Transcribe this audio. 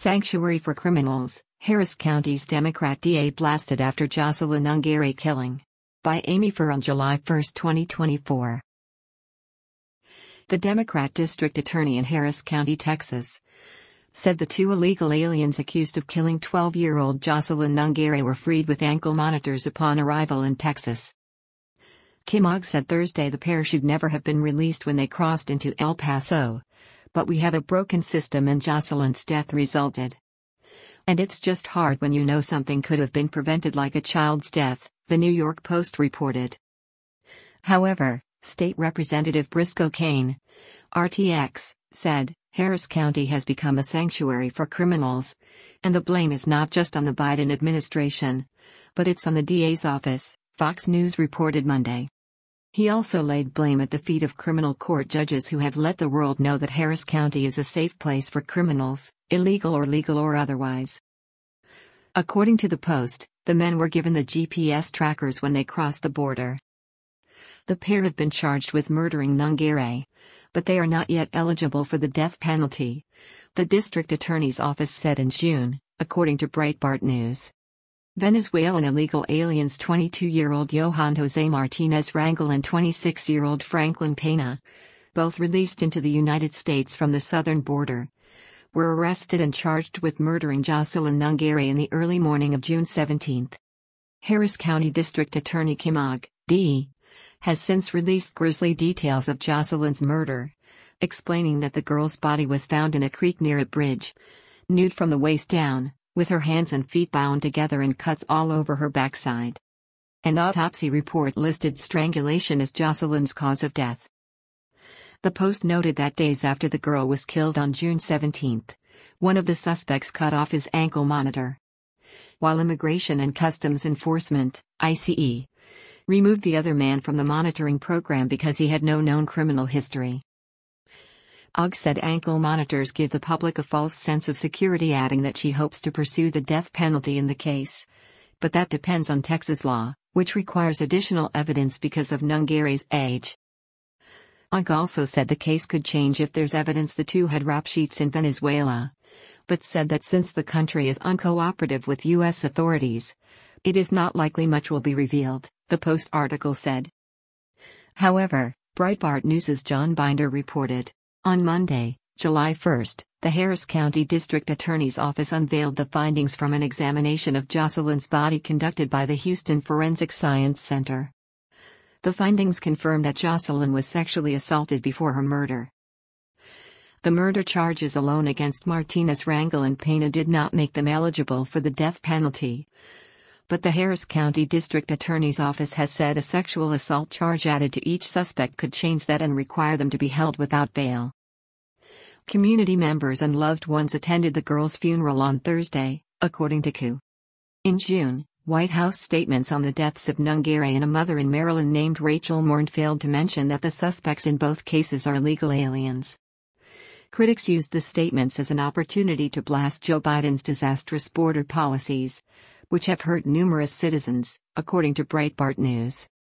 Sanctuary for criminals, Harris County's Democrat DA blasted after Jocelyn Ungary killing. By Amy Furr on July 1, 2024. The Democrat district attorney in Harris County, Texas, said the two illegal aliens accused of killing 12-year-old Jocelyn Ungary were freed with ankle monitors upon arrival in Texas. Kim Ogg said Thursday the pair should never have been released when they crossed into El Paso. But we have a broken system and Jocelyn's death resulted. And it's just hard when you know something could have been prevented, like a child's death, the New York Post reported. However, State Representative Briscoe Cain, RTX, said, Harris County has become a sanctuary for criminals, and the blame is not just on the Biden administration, but it's on the DA's office, Fox News reported Monday. He also laid blame at the feet of criminal court judges who have let the world know that Harris County is a safe place for criminals, illegal or legal or otherwise. According to the Post, the men were given the GPS trackers when they crossed the border. The pair have been charged with murdering Ungary, but they are not yet eligible for the death penalty, the district attorney's office said in June, according to Breitbart News. Venezuelan illegal aliens 22-year-old Johan Jose Martinez Rangel and 26-year-old Franklin Pena, both released into the United States from the southern border, were arrested and charged with murdering Jocelyn Ungary in the early morning of June 17. Harris County District Attorney Kim Ogg, D., has since released grisly details of Jocelyn's murder, explaining that the girl's body was found in a creek near a bridge, nude from the waist down, with her hands and feet bound together and cuts all over her backside. An autopsy report listed strangulation as Jocelyn's cause of death. The Post noted that days after the girl was killed on June 17, one of the suspects cut off his ankle monitor, while Immigration and Customs Enforcement, ICE, removed the other man from the monitoring program because he had no known criminal history. Ogg said ankle monitors give the public a false sense of security, adding that she hopes to pursue the death penalty in the case. But that depends on Texas law, which requires additional evidence because of Ungary's age. Ogg also said the case could change if there's evidence the two had rap sheets in Venezuela, but said that since the country is uncooperative with U.S. authorities, it is not likely much will be revealed, the Post article said. However, Breitbart News' John Binder reported, on Monday, July 1, the Harris County District Attorney's Office unveiled the findings from an examination of Jocelyn's body conducted by the Houston Forensic Science Center. The findings confirm that Jocelyn was sexually assaulted before her murder. The murder charges alone against Martinez Rangel and Pena did not make them eligible for the death penalty. But the Harris County District Attorney's Office has said a sexual assault charge added to each suspect could change that and require them to be held without bail. Community members and loved ones attended the girl's funeral on Thursday, according to CU. In June, White House statements on the deaths of Ungary and a mother in Maryland named Rachel Mourn failed to mention that the suspects in both cases are illegal aliens. Critics used the statements as an opportunity to blast Joe Biden's disastrous border policies, which have hurt numerous citizens, according to Breitbart News.